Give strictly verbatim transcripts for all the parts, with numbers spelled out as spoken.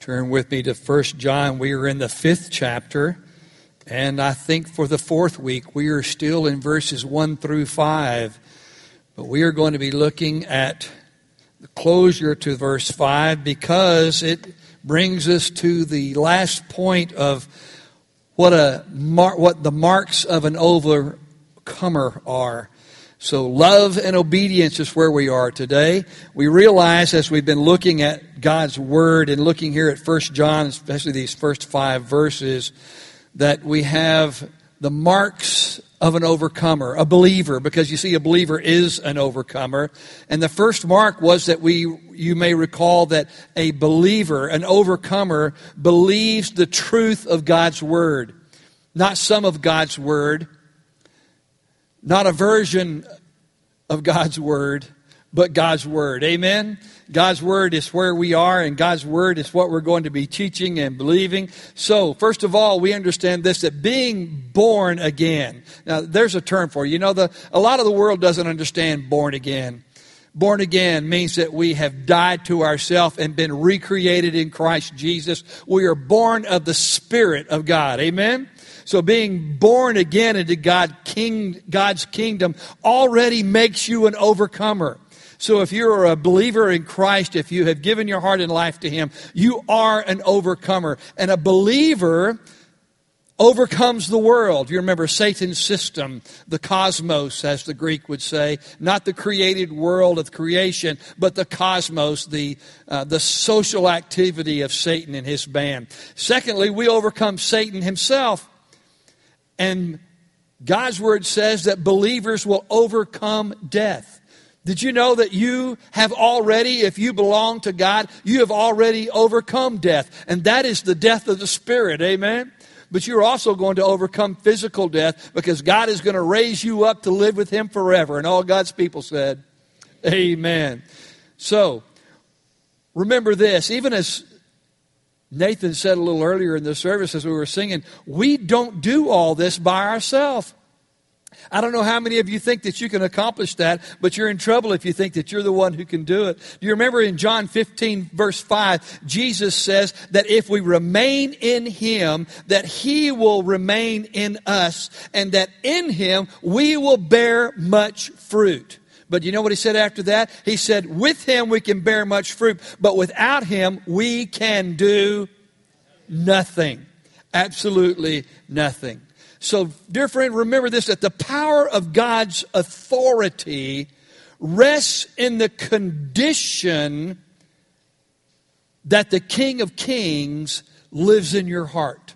Turn with me to First John. We are in the fifth chapter, and I think for the fourth week we are still in verses one through five. But we are going to be looking at the closure to verse five because it brings us to the last point of what a mar- what the marks of an overcomer are. So love and obedience is where we are today. We realize as we've been looking at God's Word and looking here at First John, especially these first five verses, that we have the marks of an overcomer, a believer, because you see a believer is an overcomer. And the first mark was that we, you may recall that a believer, an overcomer, believes the truth of God's Word. Not some of God's Word, not a version of God's Word, but God's Word. Amen? God's Word is where we are, and God's Word is what we're going to be teaching and believing. So, first of all, we understand this, that being born again. Now, there's a term for it. You know, the, a lot of the world doesn't understand born again. Born again means that we have died to ourselves and been recreated in Christ Jesus. We are born of the Spirit of God. Amen? So being born again into God, King, God's kingdom already makes you an overcomer. So if you're a believer in Christ, if you have given your heart and life to Him, you are an overcomer. And a believer overcomes the world. You remember Satan's system, the cosmos, as the Greek would say. Not the created world of creation, but the cosmos, the, uh, the social activity of Satan and his band. Secondly, we overcome Satan himself. And God's Word says that believers will overcome death. Did you know that you have already, if you belong to God, you have already overcome death? And that is the death of the Spirit, amen? But you're also going to overcome physical death because God is going to raise you up to live with Him forever. And all God's people said, amen. So, remember this, even as Nathan said a little earlier in the service as we were singing, we don't do all this by ourselves. I don't know how many of you think that you can accomplish that, but you're in trouble if you think that you're the one who can do it. Do you remember in John fifteen, verse five, Jesus says that if we remain in Him, that He will remain in us, and that in Him we will bear much fruit. But you know what He said after that? He said, with Him we can bear much fruit, but without Him we can do nothing. Absolutely nothing. So, dear friend, remember this, that the power of God's authority rests in the condition that the King of Kings lives in your heart.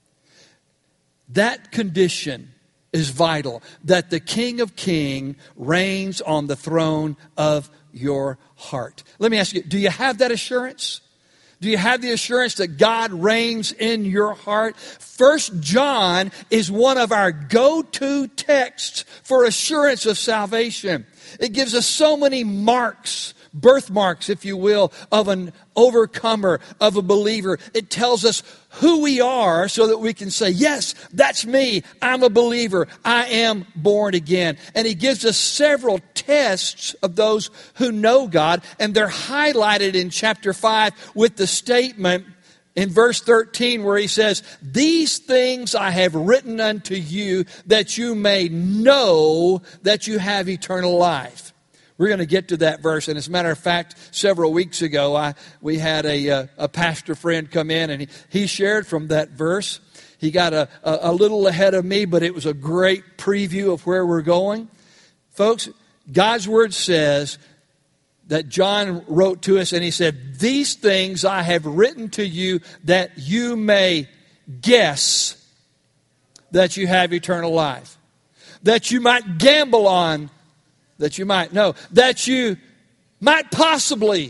That condition is vital, that the King of Kings reigns on the throne of your heart. Let me ask you, do you have that assurance? Do you have the assurance that God reigns in your heart? First John is one of our go-to texts for assurance of salvation. It gives us so many marks, birthmarks, if you will, of an overcomer, of a believer. It tells us who we are so that we can say, yes, that's me. I'm a believer. I am born again. And He gives us several tests of those who know God. And they're highlighted in chapter five with the statement in verse thirteen where He says, these things I have written unto you that you may know that you have eternal life. We're going to get to that verse. And as a matter of fact, several weeks ago, I we had a, a, a pastor friend come in, and he, he shared from that verse. He got a, a, a little ahead of me, but it was a great preview of where we're going. Folks, God's Word says that John wrote to us, and he said, these things I have written to you that you may guess that you have eternal life. That you might gamble on, that you might know, that you might possibly.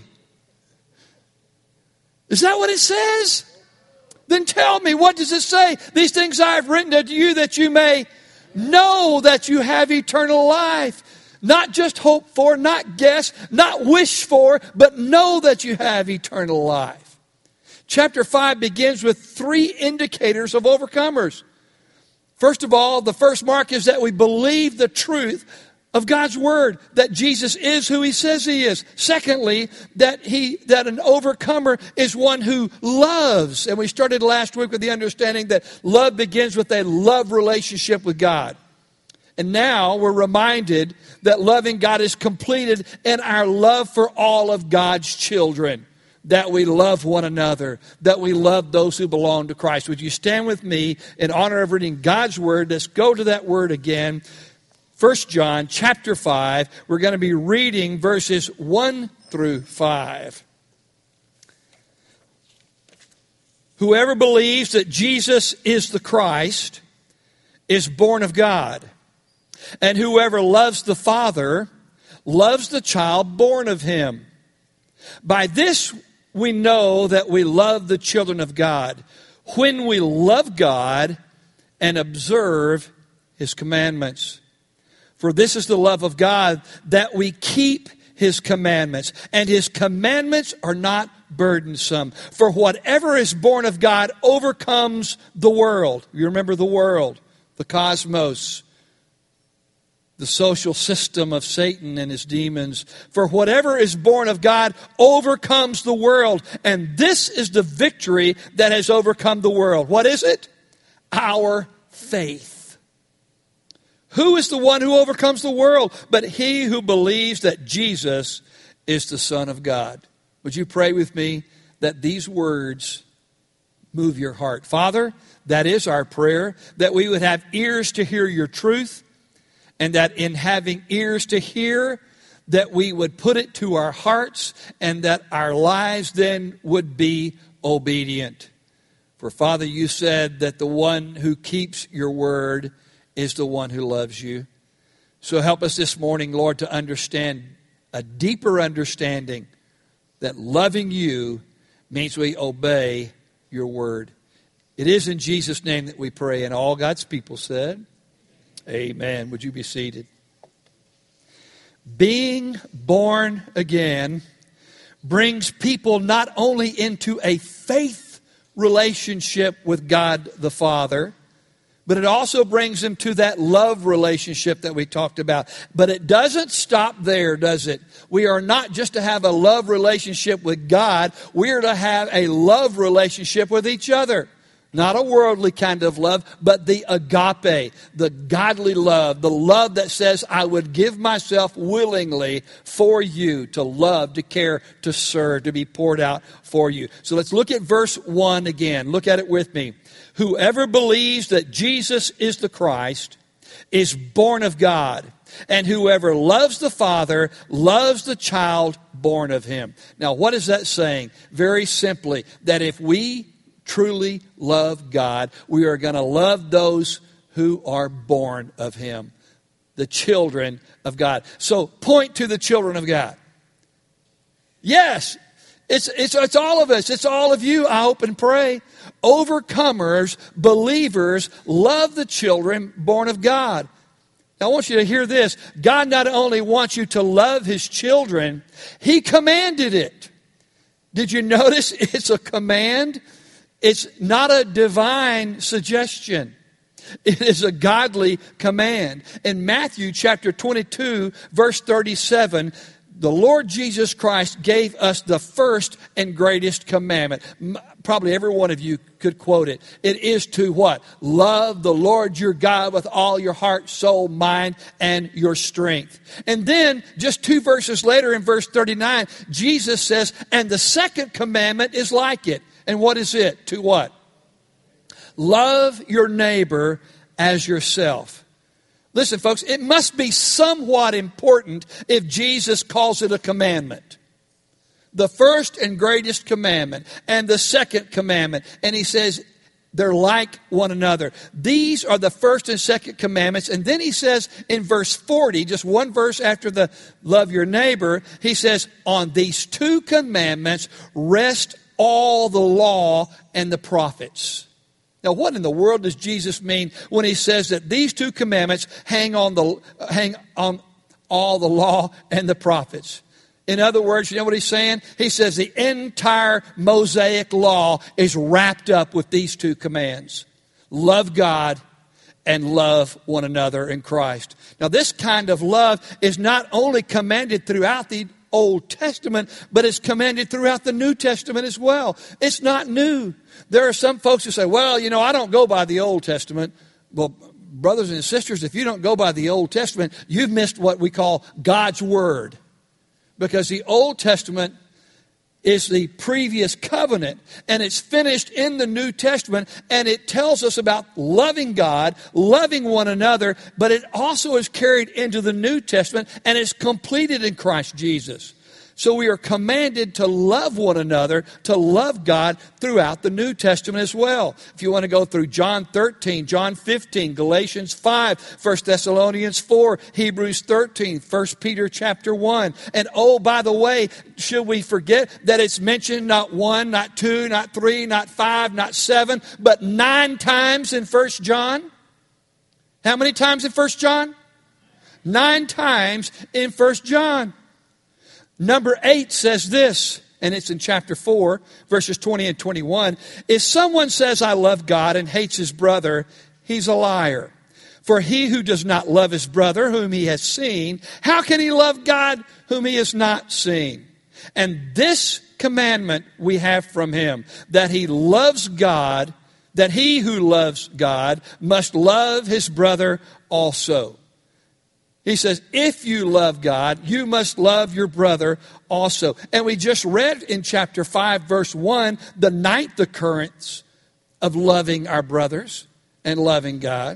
Is that what it says? Then tell me, what does it say? These things I have written unto you that you may know that you have eternal life. Not just hope for, not guess, not wish for, but know that you have eternal life. Chapter five begins with three indicators of overcomers. First of all, the first mark is that we believe the truth of God's word, that Jesus is who he says he is. Secondly, that he that an overcomer is one who loves. And we started last week with the understanding that love begins with a love relationship with God. And now we're reminded that loving God is completed in our love for all of God's children. That we love one another, that we love those who belong to Christ. Would you stand with me in honor of reading God's word? Let's go to that word again. First John chapter five. We're going to be reading verses one through five. Whoever believes that Jesus is the Christ is born of God. And whoever loves the Father loves the child born of him. By this we know that we love the children of God, when we love God and observe his commandments. For this is the love of God, that we keep his commandments. And his commandments are not burdensome. For whatever is born of God overcomes the world. You remember the world, the cosmos, the social system of Satan and his demons. For whatever is born of God overcomes the world. And this is the victory that has overcome the world. What is it? Our faith. Who is the one who overcomes the world? But he who believes that Jesus is the Son of God. Would you pray with me that these words move your heart? Father, that is our prayer, that we would have ears to hear your truth. And that in having ears to hear, that we would put it to our hearts, and that our lives then would be obedient. For Father, you said that the one who keeps your word is the one who loves you. So help us this morning, Lord, to understand a deeper understanding that loving you means we obey your word. It is in Jesus' name that we pray, and all God's people said, amen. Would you be seated? Being born again brings people not only into a faith relationship with God the Father, but it also brings them to that love relationship that we talked about. But it doesn't stop there, does it? We are not just to have a love relationship with God. We are to have a love relationship with each other. Not a worldly kind of love, but the agape, the godly love, the love that says, I would give myself willingly for you, to love, to care, to serve, to be poured out for you. So let's look at verse one again. Look at it with me. Whoever believes that Jesus is the Christ is born of God, and whoever loves the Father loves the child born of him. Now, what is that saying? Very simply, that if we truly love God, we are going to love those who are born of him, the children of God. So point to the children of God. Yes, it's, it's, it's all of us. It's all of you, I hope and pray. Overcomers, believers, love the children born of God. Now, I want you to hear this. God not only wants you to love his children, he commanded it. Did you notice it's a command? It's not a divine suggestion. It is a godly command. In Matthew chapter twenty-two, verse thirty-seven, the Lord Jesus Christ gave us the first and greatest commandment. Probably every one of you could quote it. It is to what? Love the Lord your God with all your heart, soul, mind, and your strength. And then, just two verses later in verse thirty-nine, Jesus says, and the second commandment is like it. And what is it? To what? Love your neighbor as yourself. Listen, folks, it must be somewhat important if Jesus calls it a commandment. The first and greatest commandment and the second commandment. And he says they're like one another. These are the first and second commandments. And then he says in verse forty, just one verse after the love your neighbor, he says, on these two commandments rest all the law and the prophets. Now, what in the world does Jesus mean when he says that these two commandments hang on the hang on all the law and the prophets? In other words, you know what he's saying? He says the entire Mosaic law is wrapped up with these two commands. Love God and love one another in Christ. Now, this kind of love is not only commanded throughout the Old Testament, but it's commanded throughout the New Testament as well. It's not new. There are some folks who say, well, you know, I don't go by the Old Testament. Well, brothers and sisters, if you don't go by the Old Testament, you've missed what we call God's Word. Because the Old Testament is the previous covenant, and it's finished in the New Testament, and it tells us about loving God, loving one another, but it also is carried into the New Testament and is completed in Christ Jesus. So we are commanded to love one another, to love God throughout the New Testament as well. If you want to go through John thirteen, John fifteen, Galatians five, First Thessalonians four, Hebrews thirteen, First Peter chapter one. And oh, by the way, should we forget that it's mentioned not one, not two, not three, not five, not seven, but nine times in First John? How many times in First John? Nine times in First John. Number eight says this, and it's in chapter four, verses twenty and twenty-one. If someone says, I love God, and hates his brother, he's a liar. For he who does not love his brother, whom he has seen, how can he love God, whom he has not seen? And this commandment we have from him, that he loves God, that he who loves God must love his brother also. He says, if you love God, you must love your brother also. And we just read in chapter five, verse one, the ninth occurrence of loving our brothers and loving God.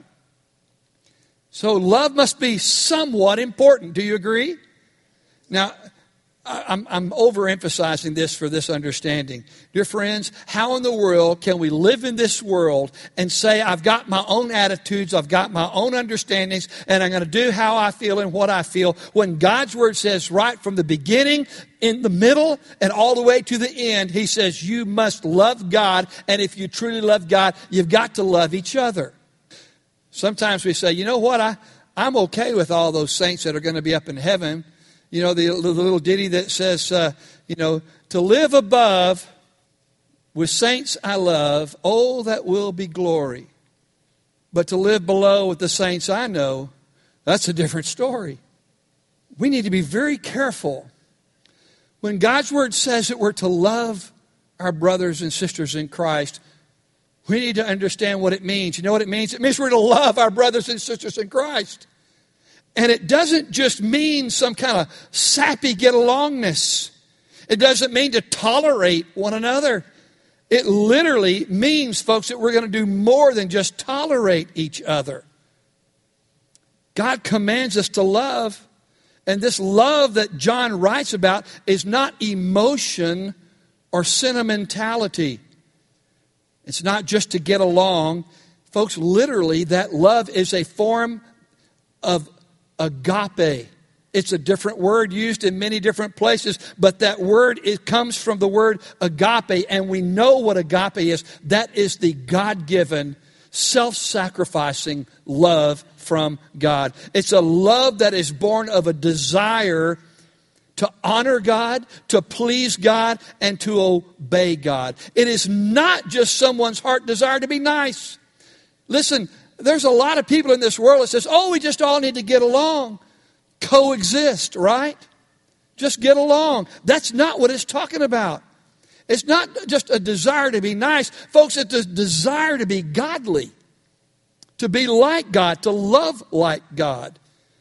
So love must be somewhat important. Do you agree? Now, I'm, I'm overemphasizing this for this understanding. Dear friends, how in the world can we live in this world and say, I've got my own attitudes, I've got my own understandings, and I'm going to do how I feel and what I feel, when God's Word says right from the beginning, in the middle, and all the way to the end, He says you must love God, and if you truly love God, you've got to love each other. Sometimes we say, you know what, I, I'm okay with all those saints that are going to be up in heaven. You know, the, the little ditty that says, uh, you know, to live above with saints I love, oh, that will be glory. But to live below with the saints I know, that's a different story. We need to be very careful. When God's Word says that we're to love our brothers and sisters in Christ, we need to understand what it means. You know what it means? It means we're to love our brothers and sisters in Christ. And it doesn't just mean some kind of sappy get-alongness. It doesn't mean to tolerate one another. It literally means, folks, that we're going to do more than just tolerate each other. God commands us to love. And this love that John writes about is not emotion or sentimentality. It's not just to get along. Folks, literally, that love is a form of agape. It's a different word used in many different places, but that word, it comes from the word agape, and we know what agape is. That is the God-given, self-sacrificing love from God. It's a love that is born of a desire to honor God, to please God, and to obey God. It is not just someone's heart desire to be nice. Listen, there's a lot of people in this world that says, oh, we just all need to get along, coexist, right? Just get along. That's not what it's talking about. It's not just a desire to be nice. Folks, it's a desire to be godly, to be like God, to love like God.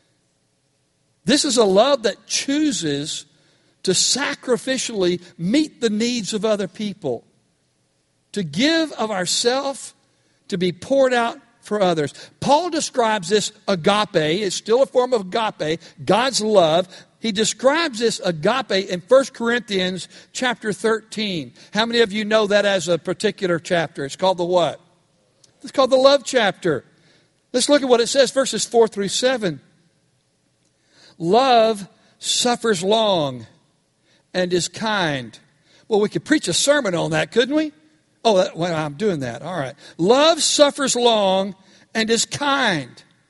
This is a love that chooses to sacrificially meet the needs of other people, to give of ourselves, to be poured out for others. Paul describes this agape. It's still a form of agape, God's love. He describes this agape in First Corinthians chapter thirteen. How many of you know that as a particular chapter? It's called the what? It's called the love chapter. Let's look at what it says, verses four through seven. Love suffers long and is kind. Well, we could preach a sermon on that, couldn't we? Oh, that, well, I'm doing that. All right. Love suffers long and is kind.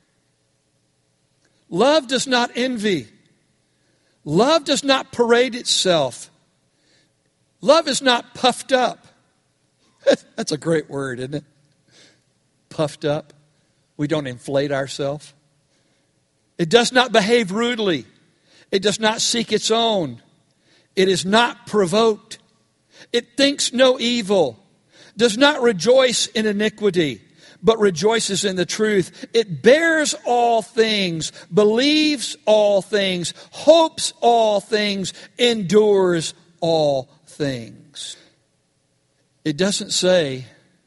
Love does not envy. Love does not parade itself. Love is not puffed up. That's a great word, isn't it? Puffed up. We don't inflate ourselves. It does not behave rudely. It does not seek its own. It is not provoked. It thinks no evil. Does not rejoice in iniquity, but rejoices in the truth. It bears all things, believes all things, hopes all things, endures all things. It doesn't say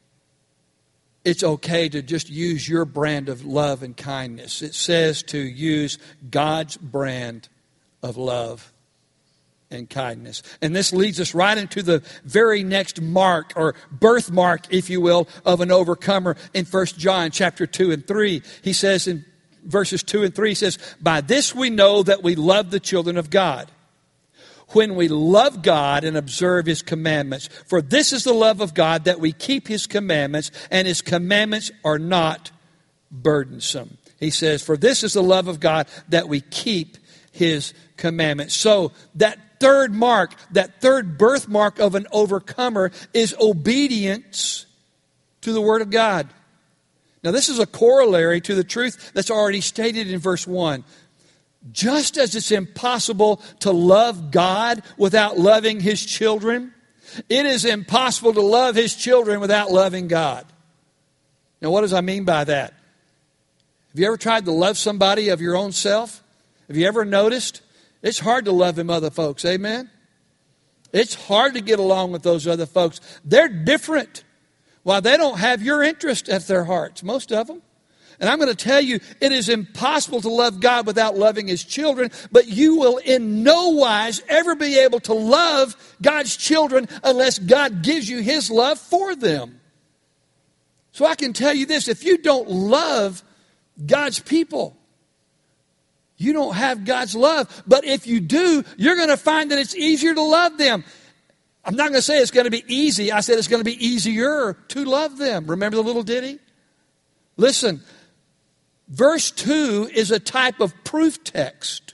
it's okay to just use your brand of love and kindness. It says to use God's brand of love and kindness. And this leads us right into the very next mark, or birthmark, if you will, of an overcomer in First John chapter two and three. He says in verses two and three, he says, "By this we know that we love the children of God, when we love God and observe His commandments. For this is the love of God, that we keep His commandments, and His commandments are not burdensome." He says, for this is the love of God, that we keep His commandments. So that third mark, that third birthmark of an overcomer is obedience to the Word of God. Now this is a corollary to the truth that's already stated in verse one. Just as it's impossible to love God without loving His children, it is impossible to love His children without loving God. Now what does I mean by that? Have you ever tried to love somebody of your own self? Have you ever noticed? It's hard to love them other folks, amen? It's hard to get along with those other folks. They're different. Why, they don't have your interest at their hearts, most of them. And I'm going to tell you, it is impossible to love God without loving His children, but you will in no wise ever be able to love God's children unless God gives you His love for them. So I can tell you this, if you don't love God's people, you don't have God's love. But if you do, you're going to find that it's easier to love them. I'm not going to say it's going to be easy. I said it's going to be easier to love them. Remember the little ditty? Listen, verse two is a type of proof text,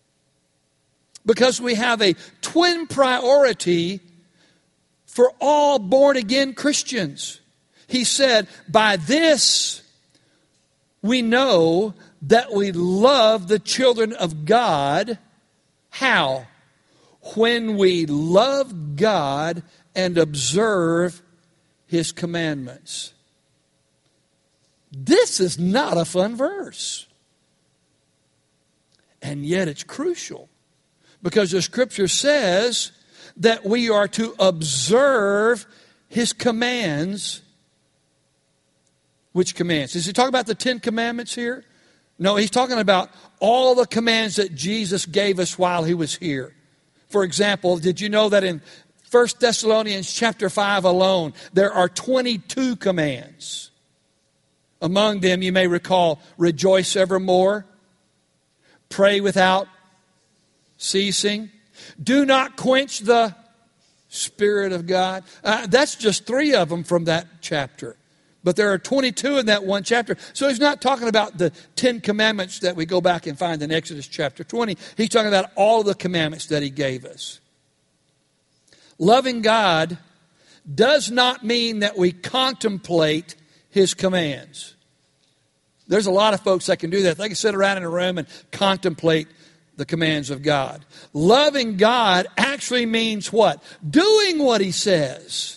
because we have a twin priority for all born-again Christians. He said, by this we know that we love the children of God. How? When we love God and observe His commandments. This is not a fun verse. And yet it's crucial, because the Scripture says that we are to observe His commands. Which commands? Is he talking about the Ten Commandments here? No, he's talking about all the commands that Jesus gave us while He was here. For example, did you know that in First Thessalonians chapter five alone, there are twenty-two commands? Among them, you may recall, rejoice evermore, pray without ceasing, do not quench the Spirit of God. Uh, that's just three of them from that chapter. But there are twenty-two in that one chapter. So he's not talking about the Ten Commandments that we go back and find in Exodus chapter twenty. He's talking about all the commandments that He gave us. Loving God does not mean that we contemplate His commands. There's a lot of folks that can do that. They can sit around in a room and contemplate the commands of God. Loving God actually means what? Doing what He says.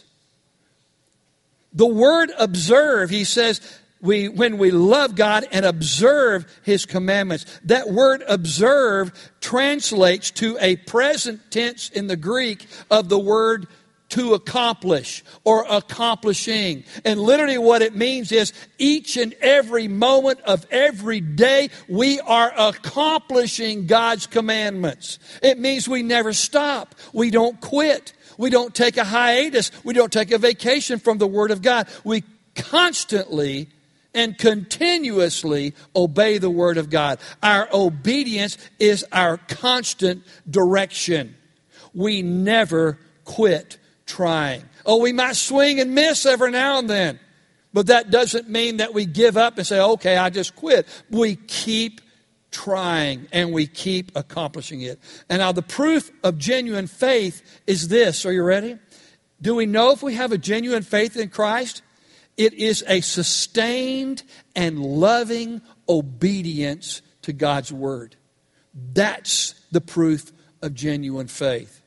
The word observe, he says, we when we love God and observe His commandments. That word observe translates to a present tense in the Greek of the word to accomplish or accomplishing. And literally what it means is each and every moment of every day we are accomplishing God's commandments. It means we never stop. We don't quit. We don't take a hiatus. We don't take a vacation from the Word of God. We constantly and continuously obey the Word of God. Our obedience is our constant direction. We never quit trying. Oh, we might swing and miss every now and then, but that doesn't mean that we give up and say, okay, I just quit. We keep trying and we keep accomplishing it. And now the proof of genuine faith is this. Are you ready? Do we know if we have a genuine faith in Christ? It is a sustained and loving obedience to God's word. That's the proof of genuine faith.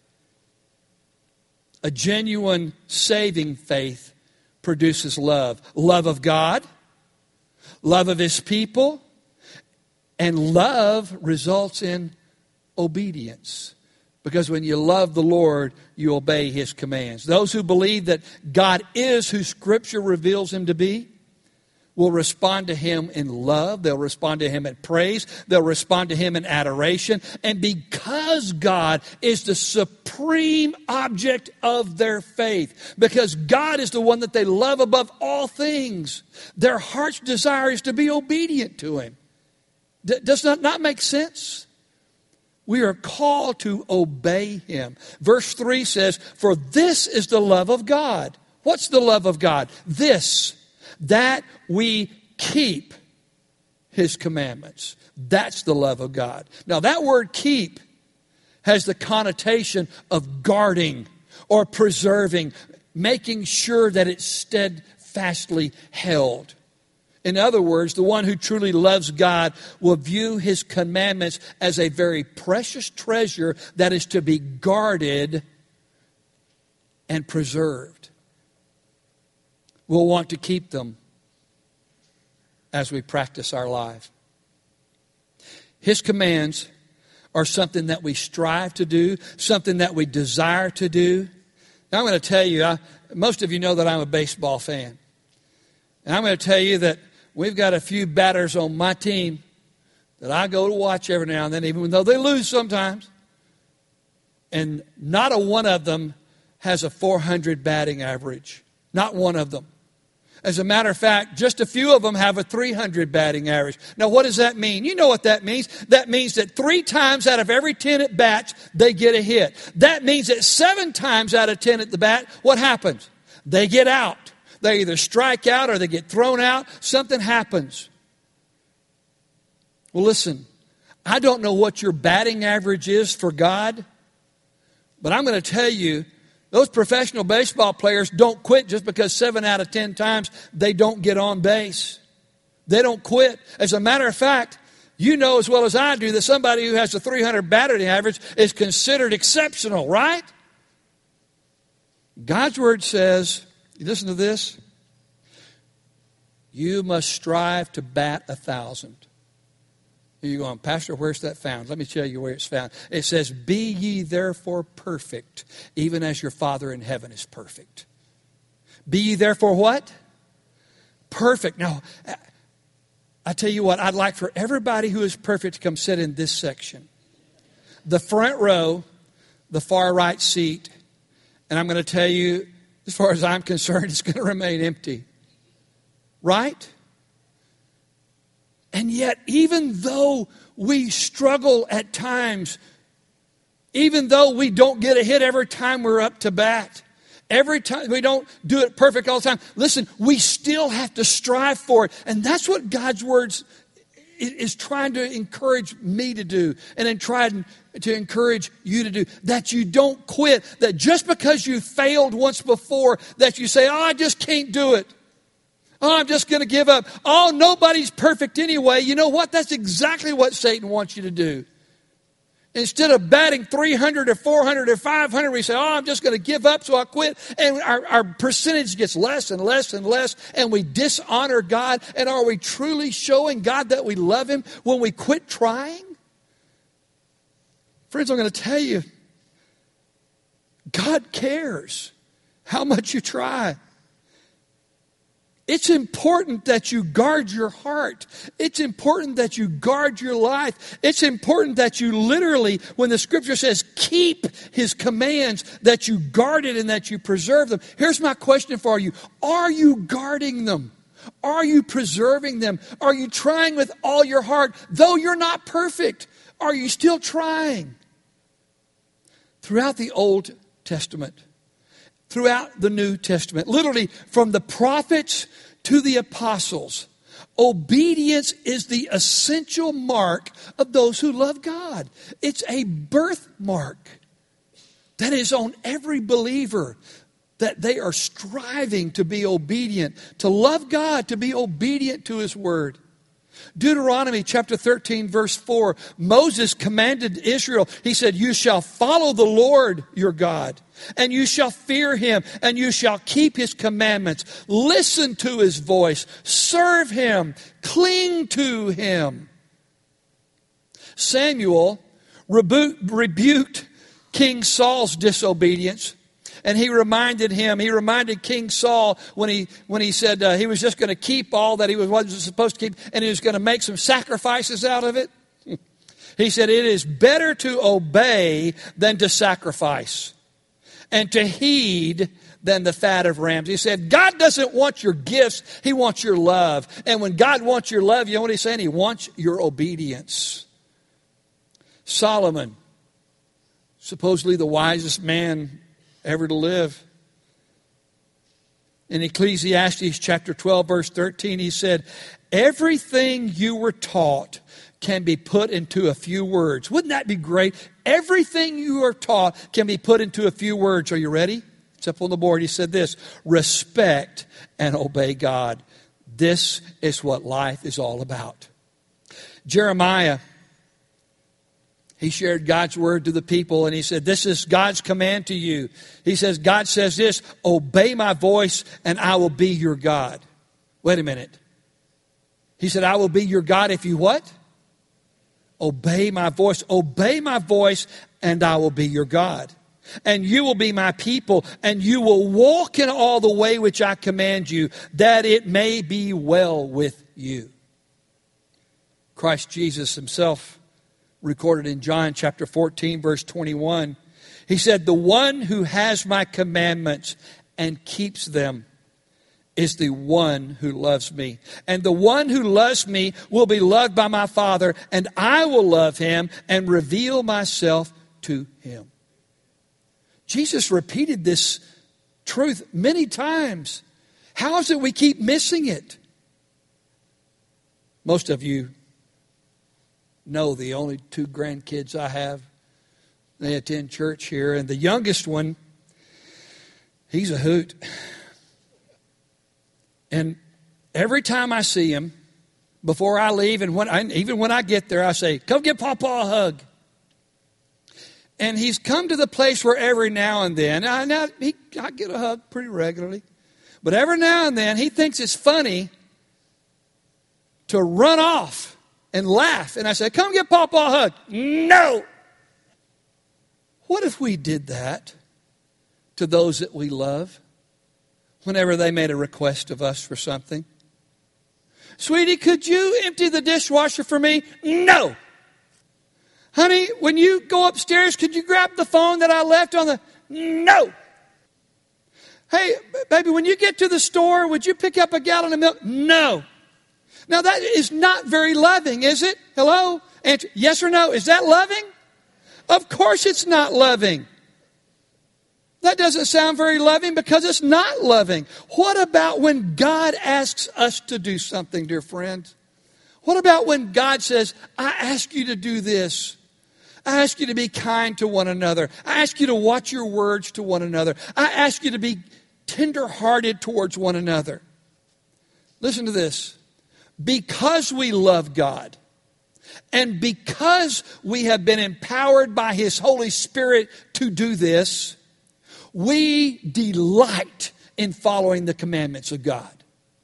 A genuine saving faith produces love. Love of God, love of His people, and love results in obedience. Because when you love the Lord, you obey His commands. Those who believe that God is who Scripture reveals Him to be will respond to Him in love. They'll respond to Him in praise. They'll respond to Him in adoration. And because God is the supreme object of their faith, because God is the one that they love above all things, their heart's desire is to be obedient to Him. D- does that not make sense? We are called to obey Him. Verse three says, "For this is the love of God." What's the love of God? This, that we keep His commandments. That's the love of God. Now that word keep has the connotation of guarding or preserving, making sure that it's steadfastly held. In other words, the one who truly loves God will view His commandments as a very precious treasure that is to be guarded and preserved. We'll want to keep them as we practice our life. His commands are something that we strive to do, something that we desire to do. Now I'm going to tell you, I, most of you know that I'm a baseball fan. And I'm going to tell you that we've got a few batters on my team that I go to watch every now and then, even though they lose sometimes. And not a one of them has a four hundred batting average. Not one of them. As a matter of fact, just a few of them have a three hundred batting average. Now, what does that mean? You know what that means. That means that three times out of every ten at bats, they get a hit. That means that seven times out of ten at the bat, what happens? They get out. They either strike out or they get thrown out. Something happens. Well, listen, I don't know what your batting average is for God, but I'm going to tell you, those professional baseball players don't quit just because seven out of ten times they don't get on base. They don't quit. As a matter of fact, you know as well as I do that somebody who has a three hundred batting average is considered exceptional, right? God's word says, you listen to this, you must strive to bat a thousand. You're going, Pastor, where's that found? Let me tell you where it's found. It says, be ye therefore perfect, even as your Father in heaven is perfect. Be ye therefore what? Perfect. Now, I tell you what, I'd like for everybody who is perfect to come sit in this section. The front row, the far right seat, and I'm going to tell you, as far as I'm concerned, it's going to remain empty. Right? And yet, even though we struggle at times, even though we don't get a hit every time we're up to bat, every time we don't do it perfect all the time, listen, we still have to strive for it. And that's what God's words is trying to encourage me to do, and then trying to encourage you to do. That you don't quit, that just because you failed once before, that you say, oh, I just can't do it. Oh, I'm just going to give up. Oh, nobody's perfect anyway. You know what? That's exactly what Satan wants you to do. Instead of batting three hundred or four hundred or five hundred, we say, oh, I'm just going to give up, so I quit. And our, our percentage gets less and less and less, and we dishonor God. And are we truly showing God that we love Him when we quit trying? Friends, I'm going to tell you, God cares how much you try. It's important that you guard your heart. It's important that you guard your life. It's important that you literally, when the Scripture says keep His commands, that you guard it and that you preserve them. Here's my question for you. Are you guarding them? Are you preserving them? Are you trying with all your heart? Though you're not perfect, are you still trying? Throughout the Old Testament, throughout the New Testament, literally from the prophets to the apostles, obedience is the essential mark of those who love God. It's a birthmark that is on every believer. that they are striving to be obedient, to love God, to be obedient to His Word. Deuteronomy chapter thirteen, verse four, Moses commanded Israel, he said, you shall follow the Lord your God, and you shall fear Him, and you shall keep His commandments. Listen to His voice, serve Him, cling to Him. Samuel rebu- rebuked King Saul's disobedience. And he reminded him, he reminded King Saul when he when he said uh, he was just going to keep all that he was, wasn't supposed to keep, and he was going to make some sacrifices out of it. He said, it is better to obey than to sacrifice, and to heed than the fat of rams. He said, God doesn't want your gifts, He wants your love. And when God wants your love, you know what He's saying? He wants your obedience. Solomon, supposedly the wisest man ever to live. In Ecclesiastes chapter twelve, verse thirteen, he said, everything you were taught can be put into a few words. Wouldn't that be great? Everything you are taught can be put into a few words. Are you ready? It's up on the board. He said this, respect and obey God. This is what life is all about. Jeremiah, he shared God's word to the people, and he said, this is God's command to you. He says, God says this, obey my voice and I will be your God. Wait a minute. He said, I will be your God if you what? Obey my voice. Obey my voice and I will be your God. And you will be my people, and you will walk in all the way which I command you, that it may be well with you. Christ Jesus Himself recorded in John chapter fourteen, verse twenty-one. He said, the one who has my commandments and keeps them is the one who loves me. And the one who loves me will be loved by my Father, and I will love him and reveal myself to him. Jesus repeated this truth many times. How is it we keep missing it? Most of you know the only two grandkids I have. They attend church here. And the youngest one, he's a hoot. And every time I see him, before I leave, and when I, even when I get there, I say, come give Papa a hug. And he's come to the place where every now and then, I, now he, I get a hug pretty regularly, but every now and then he thinks it's funny to run off and laugh. And I say, come give Papa a hug. No. What if we did that to those that we love whenever they made a request of us for something? Sweetie, could you empty the dishwasher for me? No. Honey, when you go upstairs, could you grab the phone that I left on the... No. Hey, baby, when you get to the store, would you pick up a gallon of milk? No. Now, that is not very loving, is it? Hello? Answer, yes or no? Is that loving? Of course it's not loving. That doesn't sound very loving because it's not loving. What about when God asks us to do something, dear friends? What about when God says, I ask you to do this. I ask you to be kind to one another. I ask you to watch your words to one another. I ask you to be tender-hearted towards one another. Listen to this. Because we love God, and because we have been empowered by His Holy Spirit to do this, we delight in following the commandments of God.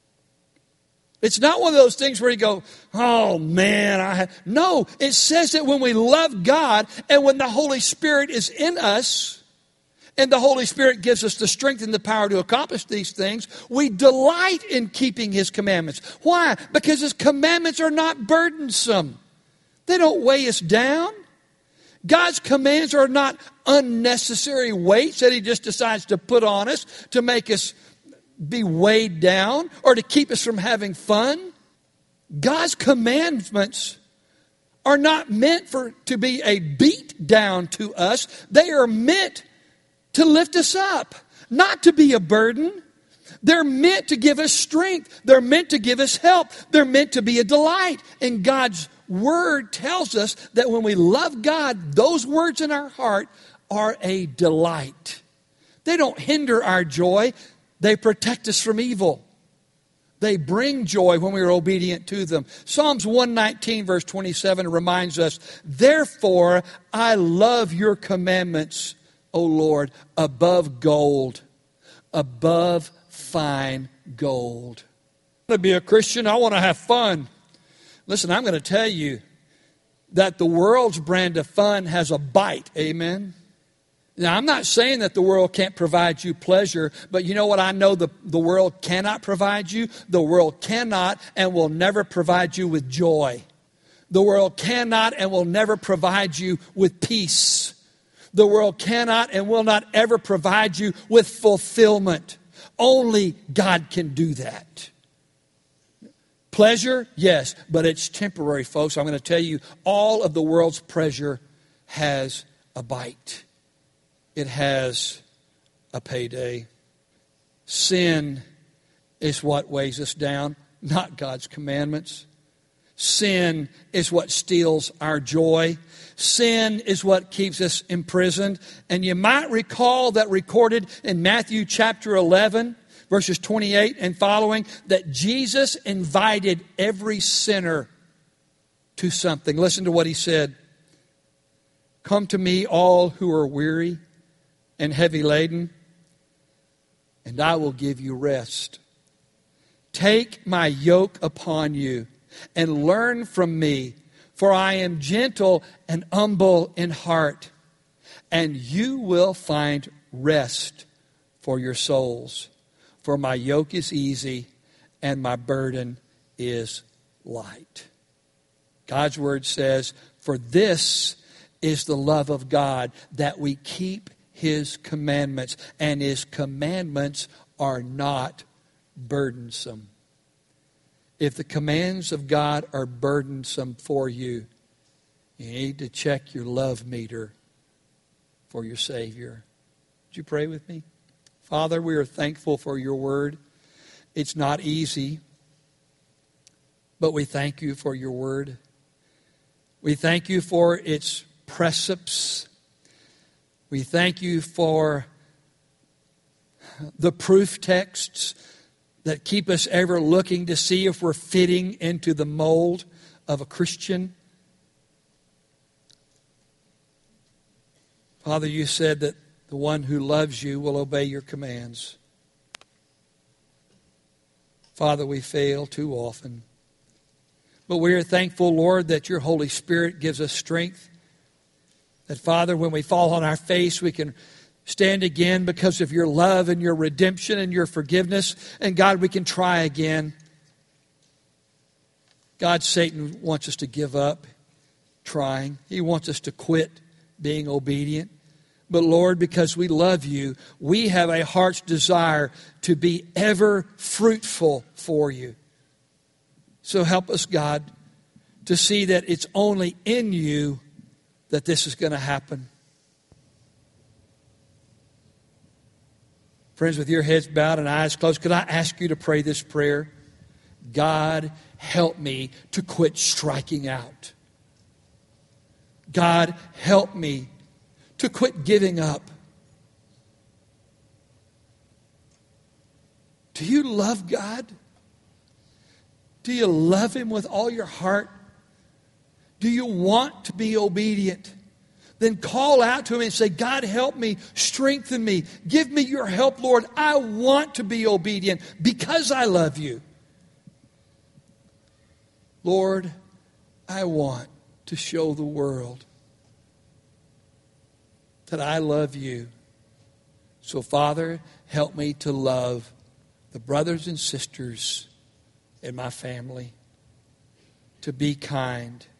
It's not one of those things where you go, oh man, I have... No, it says that when we love God and when the Holy Spirit is in us, and the Holy Spirit gives us the strength and the power to accomplish these things, we delight in keeping His commandments. Why? Because His commandments are not burdensome. They don't weigh us down. God's commands are not unnecessary weights that He just decides to put on us to make us be weighed down or to keep us from having fun. God's commandments are not meant for to be a beat down to us. They are meant to lift us up, not to be a burden. They're meant to give us strength. They're meant to give us help. They're meant to be a delight. And God's Word tells us that when we love God, those words in our heart are a delight. They don't hinder our joy. They protect us from evil. They bring joy when we are obedient to them. Psalms one nineteen, verse twenty-seven reminds us, therefore I love your commandments, O Lord, above gold, above fine gold. I want to be a Christian. I want to have fun. Listen, I'm going to tell you that the world's brand of fun has a bite. Amen? Now, I'm not saying that the world can't provide you pleasure, but you know what I know the, the world cannot provide you? The world cannot and will never provide you with joy. The world cannot and will never provide you with peace. The world cannot and will not ever provide you with fulfillment. Only God can do that. Pleasure, yes, but it's temporary, folks. I'm going to tell you, all of the world's pleasure has a bite. It has a payday. Sin is what weighs us down, not God's commandments. Sin is what steals our joy. Sin is what keeps us imprisoned. And you might recall that recorded in Matthew chapter eleven, verses twenty-eight and following, that Jesus invited every sinner to something. Listen to what he said. Come to me, all who are weary and heavy laden, and I will give you rest. Take my yoke upon you and learn from me, for I am gentle and humble in heart, and you will find rest for your souls. For my yoke is easy and my burden is light. God's word says, for this is the love of God, that we keep His commandments, and His commandments are not burdensome. If the commands of God are burdensome for you, you need to check your love meter for your Savior. Would you pray with me? Father, we are thankful for your word. It's not easy, but we thank you for your word. We thank you for its precepts. We thank you for the proof texts that keep us ever looking to see if we're fitting into the mold of a Christian. Father, you said that the one who loves you will obey your commands. Father, we fail too often. But we are thankful, Lord, that your Holy Spirit gives us strength. That, Father, when we fall on our face, we can stand again because of your love and your redemption and your forgiveness. And, God, we can try again. God, Satan wants us to give up trying. He wants us to quit being obedient. But, Lord, because we love you, we have a heart's desire to be ever fruitful for you. So help us, God, to see that it's only in you that this is going to happen. Friends, with your heads bowed and eyes closed, could I ask you to pray this prayer? God, help me to quit striking out. God, help me to quit giving up. Do you love God? Do you love Him with all your heart? Do you want to be obedient? Then call out to Him and say, God, help me, strengthen me, give me your help, Lord. I want to be obedient because I love you. Lord, I want to show the world that I love you. So, Father, help me to love the brothers and sisters in my family, to be kind,